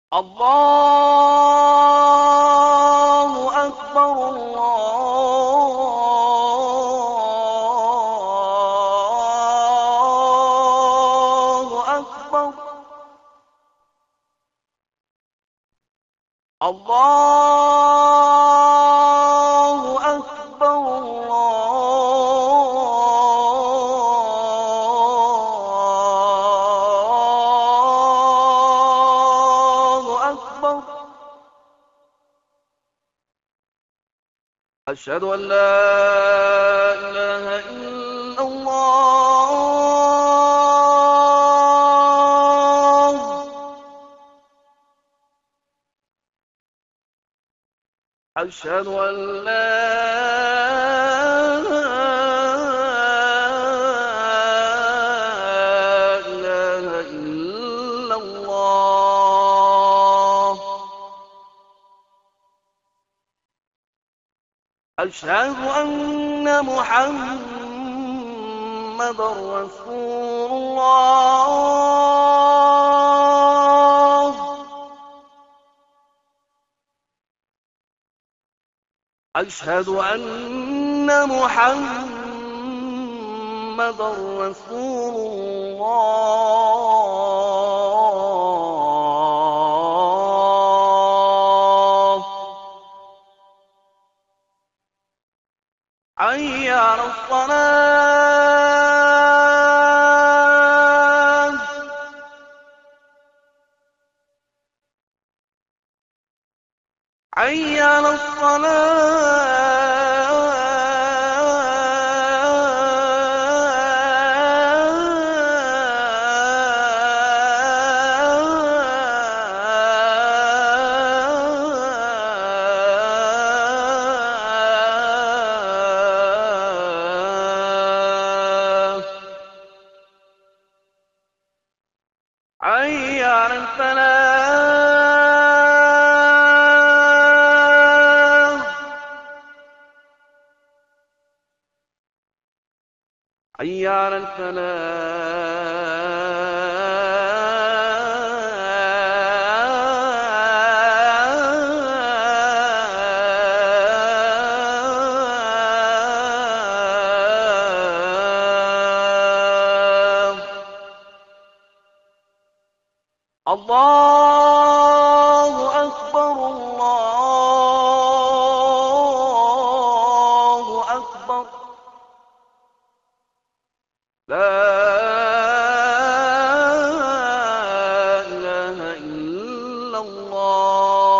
الله أكبر الله أكبر الله أكبر الله أكبر. أشهد أن لا إله إلا الله. أشهد أن لا إله إلا الله. أشهد أن محمدًا رسول الله. أشهد أن محمدًا رسول الله. حي على الصلاة. حي على الصلاة. حي على الفلاح. حي على الفلاح. الله أكبر الله أكبر. لا إله إلا الله.